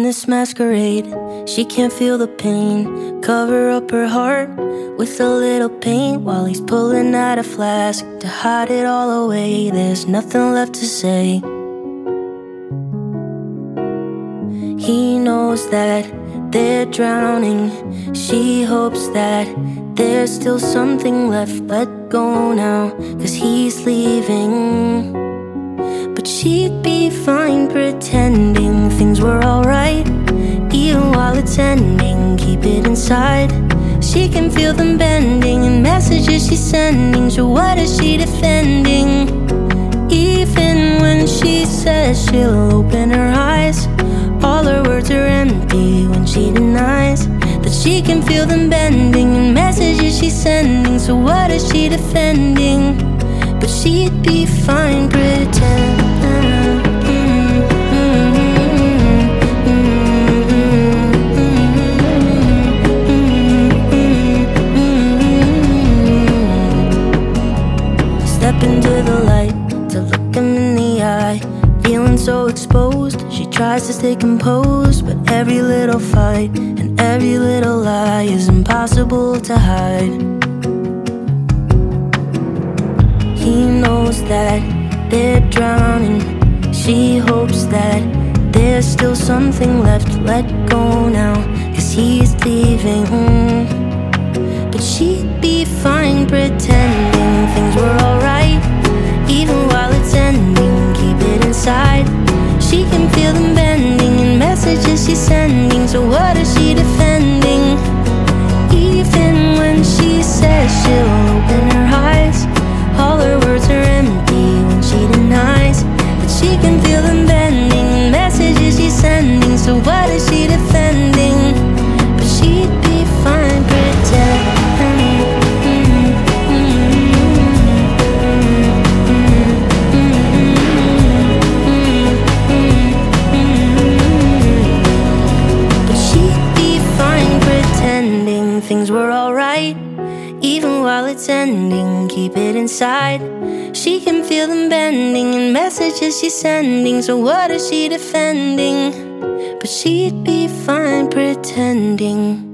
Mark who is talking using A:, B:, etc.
A: this masquerade. She can't feel the pain, cover up her heart with a little paint while he's pulling out a flask to hide it all away. There's nothing left to say. He knows that they're drowning. She hopes that there's still something left. Let go now, 'cause he's leaving. But she'd be fine pretending things were alright, even while it's ending. Keep it inside. She can feel them bending in messages she's sending. So what is she defending? Even when she says she'll open her eyes, all her words are empty when she denies that she can feel them bending in messages she's sending. So what is she defending? But she'd be fine pretending. Step into the light to look him in the eye. Feeling so exposed, she tries to stay composed, but every little fight and every little lie is impossible to hide. He knows that they're drowning. She hopes that there's still something left. Let go now, 'cause he's leaving. But she'd be fine pretending things were alright, even while it's ending. Keep it inside. She can feel them bending in messages she's sending. So what is she defending? Even when she says she'll open her eyes, all her words are empty when she denies that she can feel them bending in messages she's sending. So what is she defending? But she'd be fine pretending. Things were alright, even while it's ending. Keep it inside. She can feel them bending in messages she's sending. So what is she defending? But she'd be fine pretending.